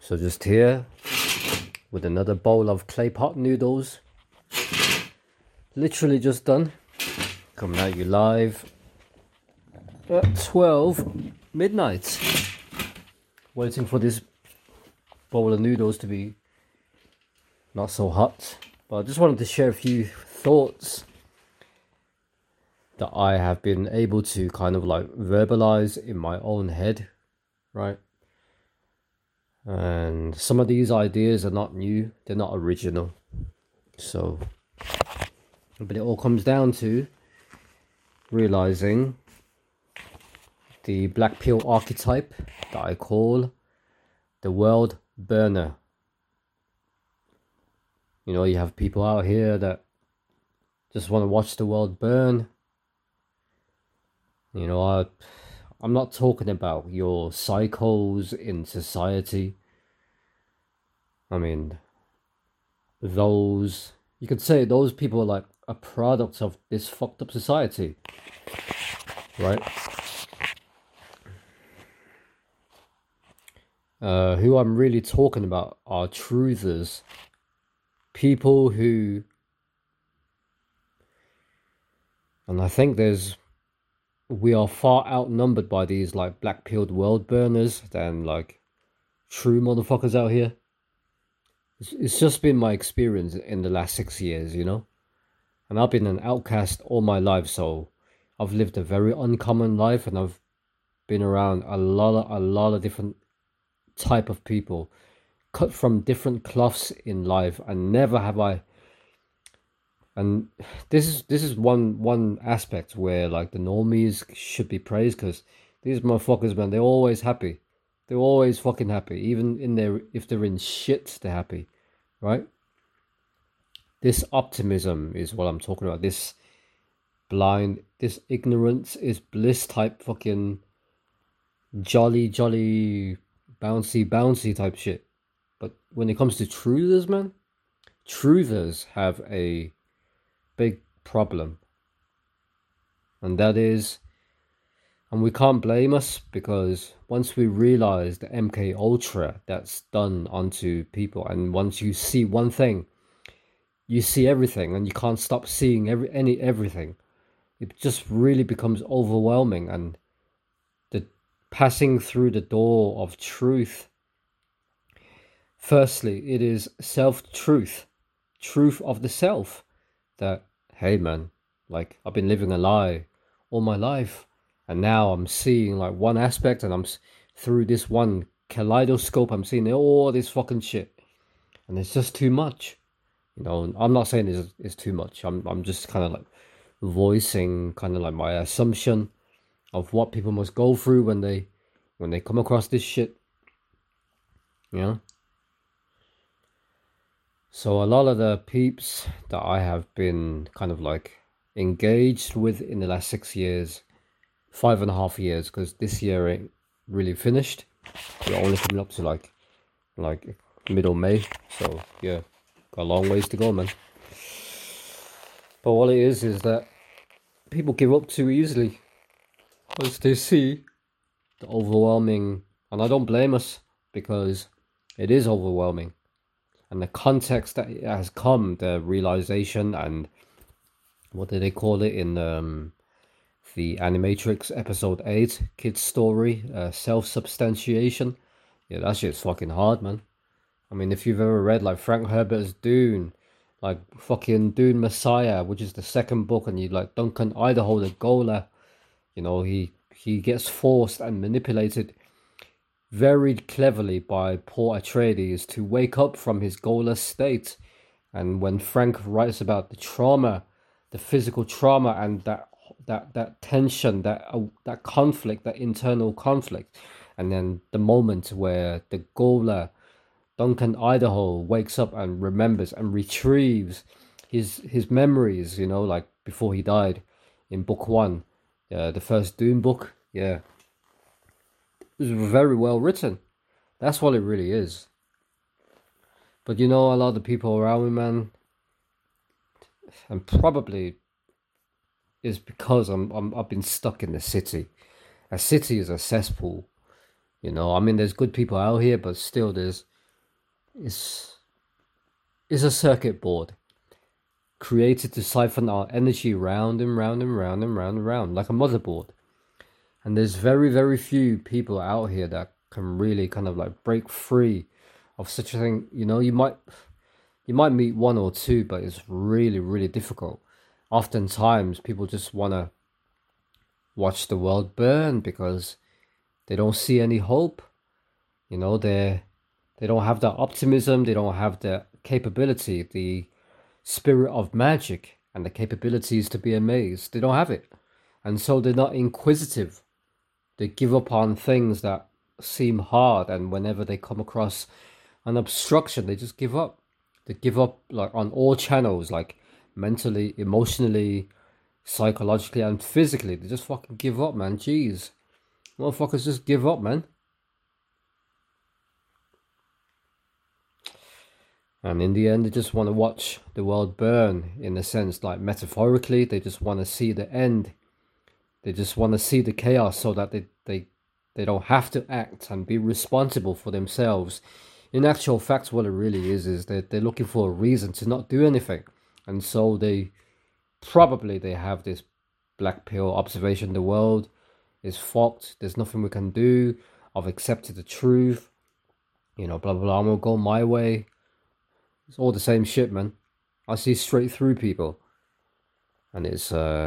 So just here with another bowl of clay pot noodles. Literally just done. Coming at you live at 12 midnight. Waiting for this bowl of noodles to be not so hot. But I just wanted to share a few thoughts that I have been able to kind of like verbalize in my own head, right? And some of these ideas are not new, they're not original. So, but it all comes down to realizing the black pill archetype that I call the world burner. You know, you have people out here that just want to watch the world burn. You know, I'm not talking about your psychos in society. I mean, you could say those people are like a product of this fucked up society, right? Who I'm really talking about are truthers. People who, and I think we are far outnumbered by these like black-pilled world burners than like true motherfuckers out here. It's just been my experience in the last 6 years, you know? And I've been an outcast all my life, so I've lived a very uncommon life, and I've been around a lot of different type of people, cut from different cloths in life, and never have I. And this is one aspect where like the normies should be praised, because these motherfuckers, man, they're always happy. They're always fucking happy. Even if they're in shit, they're happy, right? This optimism is what I'm talking about. This ignorance is bliss type fucking jolly, bouncy type shit. But when it comes to truthers, man, truthers have a big problem. And that is, and we can't blame us, because once we realize the MK Ultra that's done onto people, and once you see one thing, you see everything, and you can't stop seeing everything. It just really becomes overwhelming, and the passing through the door of truth. Firstly, it is self-truth, truth of the self, that, hey man, like I've been living a lie all my life, and now I'm seeing like one aspect, and I'm through this one kaleidoscope, I'm seeing all this fucking shit, and it's just too much. You know, I'm not saying it's too much. I'm just kind of like voicing kind of like my assumption of what people must go through when they come across this shit. You know? So a lot of the peeps that I have been kind of like engaged with in the last 6 years, 5.5 years, because this year ain't really finished. We're only coming up to like middle May. So yeah, got a long ways to go, man. But what it is that people give up too easily, because they see the overwhelming, and I don't blame us, because it is overwhelming. And the context that it has come, the realization, and what do they call it in the Animatrix episode 8, kid's story, self-substantiation. Yeah, that shit's fucking hard, man. I mean, if you've ever read like Frank Herbert's Dune, like fucking Dune Messiah, which is the second book, and you like Duncan Idaho, the Gola, you know, he gets forced and manipulated very cleverly by Paul Atreides to wake up from his Gola state. And when Frank writes about the trauma, the physical trauma, and that tension, that conflict, that internal conflict, and then the moment where the Gola, Duncan Idaho, wakes up and remembers and retrieves his memories, you know, like before he died in book 1, the first Dune book. Yeah, it was very well written. That's what it really is. But you know, a lot of the people around me, man, and probably is because I've been stuck in the city. A city is a cesspool. You know, I mean, there's good people out here, but still there's is a circuit board created to siphon our energy round and round and round and round and round, like a motherboard. And there's very, very few people out here that can really kind of like break free of such a thing. You know, you might meet one or two, but it's really, really difficult. Oftentimes people just want to watch the world burn because they don't see any hope. You know, they don't have that optimism, they don't have the capability, the spirit of magic and the capabilities to be amazed. They don't have it. And so they're not inquisitive. They give up on things that seem hard, and whenever they come across an obstruction, they just give up. They give up like on all channels, like mentally, emotionally, psychologically, and physically. They just fucking give up, man. Jeez. Motherfuckers just give up, man. And in the end, they just want to watch the world burn, in a sense, like metaphorically. They just want to see the end. They just want to see the chaos so that they don't have to act and be responsible for themselves. In actual fact, what it really is they're looking for a reason to not do anything. And so they have this black pill observation. The world is fucked. There's nothing we can do. I've accepted the truth. You know, blah, blah, blah. I'm going to go my way. It's all the same shit, man. I see straight through people. And it's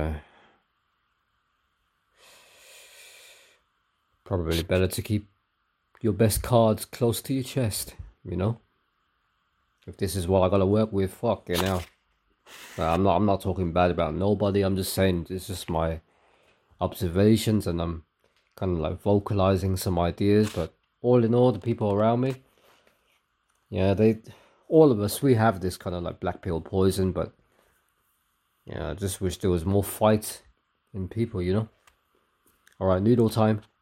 probably better to keep your best cards close to your chest, you know? If this is what I gotta work with, fuck, you know. I'm not talking bad about nobody. I'm just saying it's just my observations, and I'm kind of like vocalizing some ideas. But all in all, the people around me, yeah, all of us, we have this kind of like black pill poison. But yeah, I just wish there was more fight in people, you know. All right, noodle time.